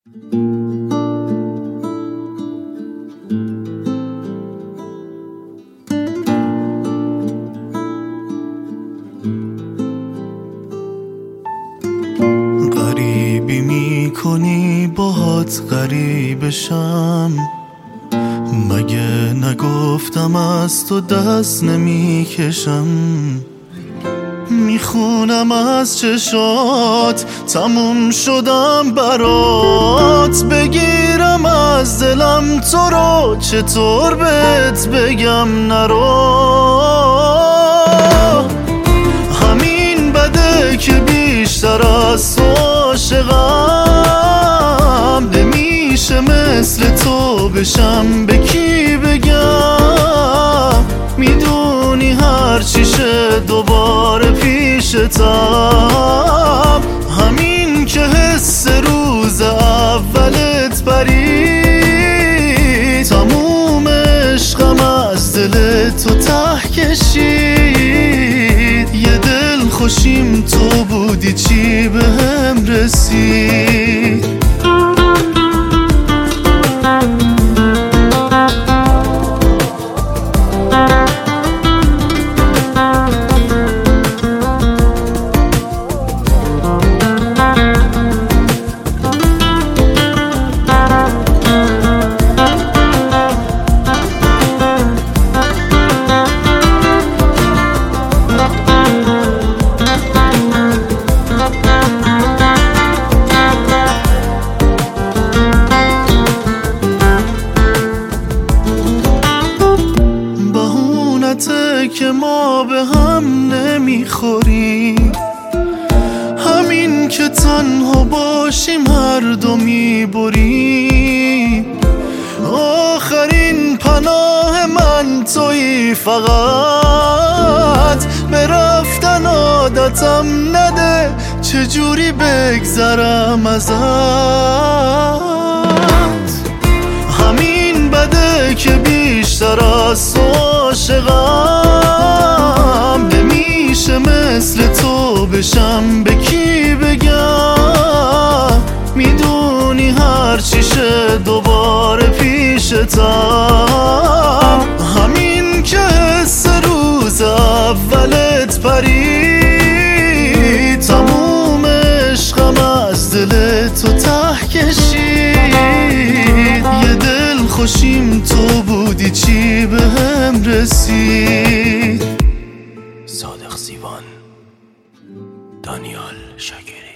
غریبی میکنی باهات غریبشم، مگه نگفتم از تو دست نمیکشم؟ میخونم از چشات تموم شدم برات، بگیرم از دلم تو رو چطور بهت بگم نرو؟ همین بده که بیشتر از تو عاشقم، نمیشه مثل تو بشم، به کی بگم؟ میدونی هر چیشه دوباره پیشتم، همین که حس روز اولت پرید، تموم عشقم از دل تو ته کشید. یه دل خوشیم تو بودی چی بهم رسید؟ که ما به هم نمیخوریم، همین که تنها باشیم هر دو میبریم. آخرین پناه من تویی، فقط به رفتن عادتم نده، چجوری بگذرم ازت؟ همین بده که بیشتر از تو عاشقم، نمیشه مثل تو بشم، به کی بگم؟ میدونی هر چیشه دوباره پیشتم، همین که حس روز اولت پرید، تموم عشقم از دل تو ته کشید. یه دل خوشیم تو بودی چی بهم رسید؟ صادق سیوان، دانیال شاکری.